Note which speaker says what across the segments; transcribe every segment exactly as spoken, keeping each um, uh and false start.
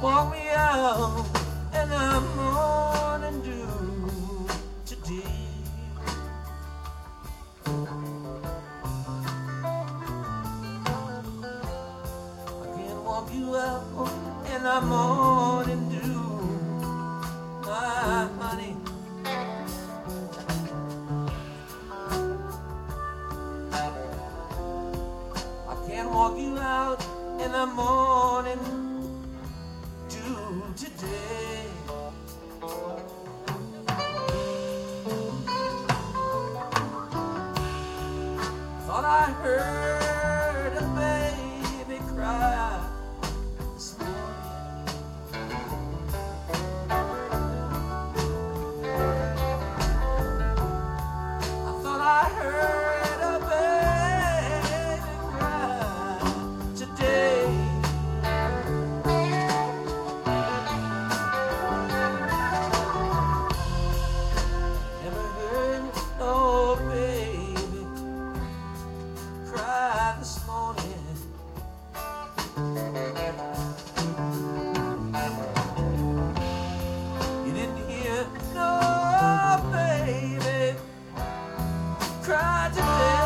Speaker 1: Walk me out in the morning dew today. I can walk you out in the morning dew, my honey. I can walk you out in the morning dew today. Thought I heard a baby cry this morning. I thought I heard a baby cry today. Never heard no baby cry this morning. You didn't hear no baby cry today.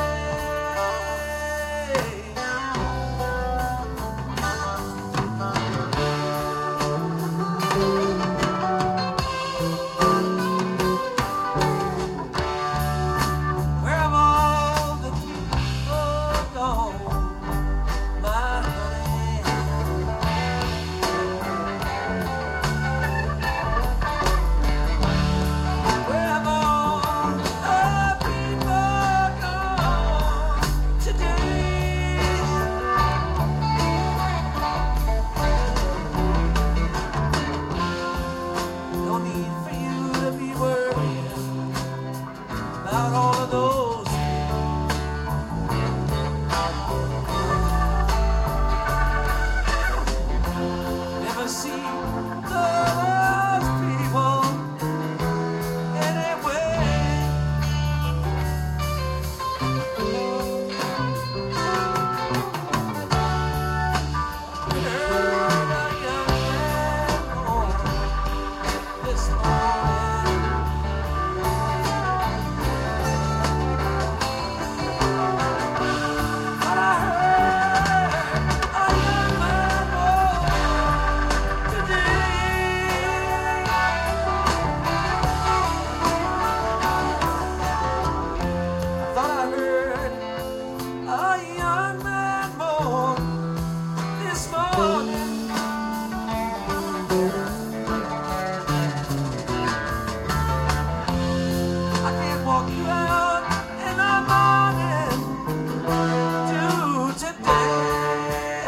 Speaker 1: Where have all the people gone, my honey? Where have all the people gone today? No need for you to be worrying about all of those. Never see those people anyway. Heard a young man born this morning. But I heard a young man born today. I thought I heard a young man born this morning. I can't walk you out in the morning dew today.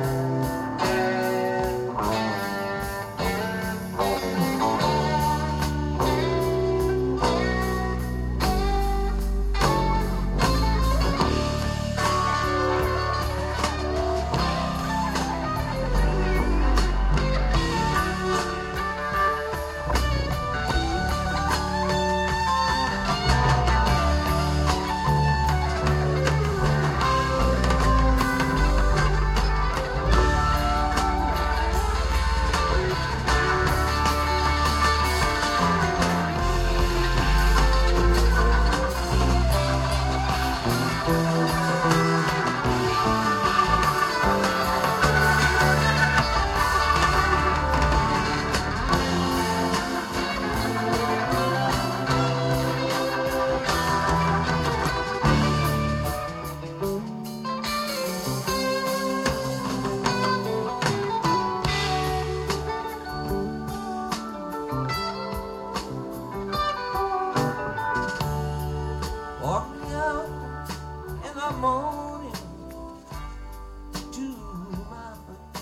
Speaker 1: Walk me out in the morning to my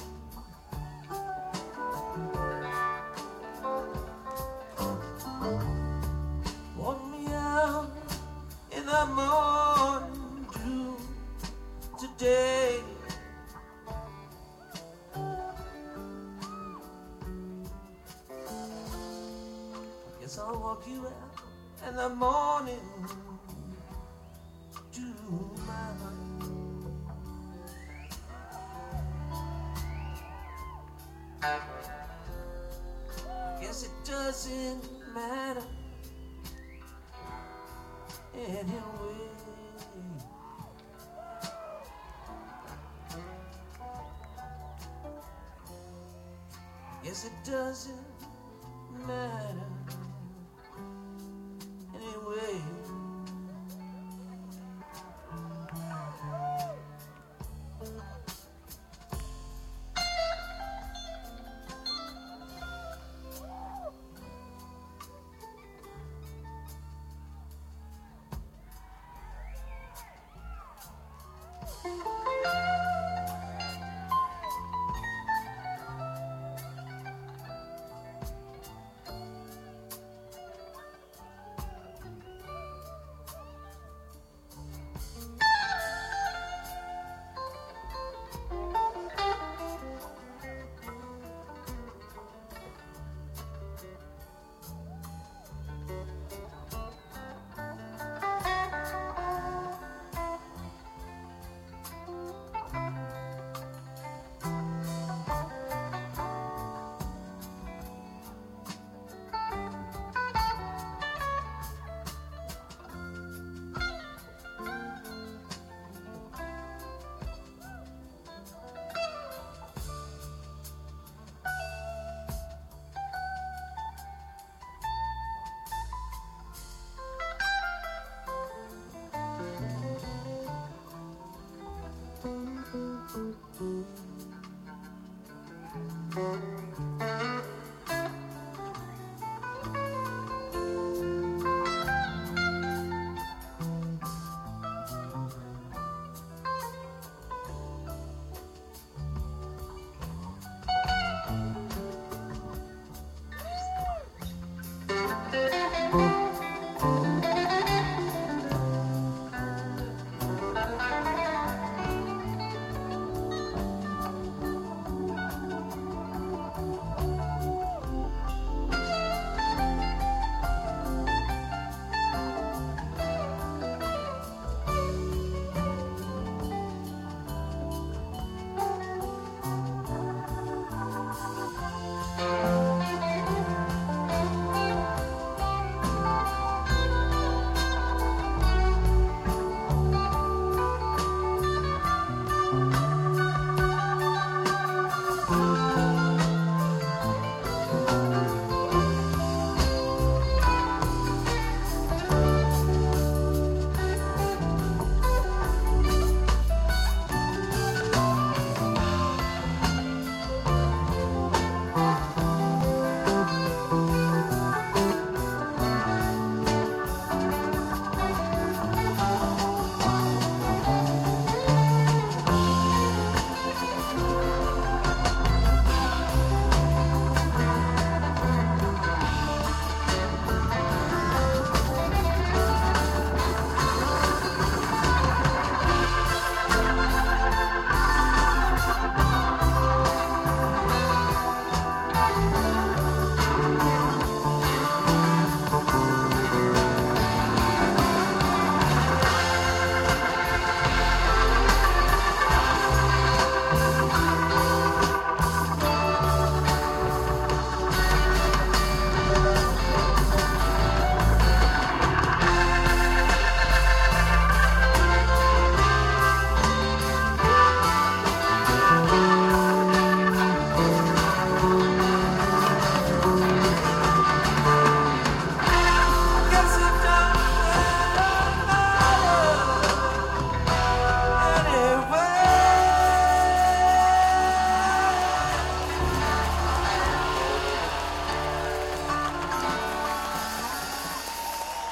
Speaker 1: Walk me out in the morning dew today. Guess I'll walk you out in the morning to my honey. Guess it doesn't matter anyway. Guess it doesn't matter anyway. Thank you.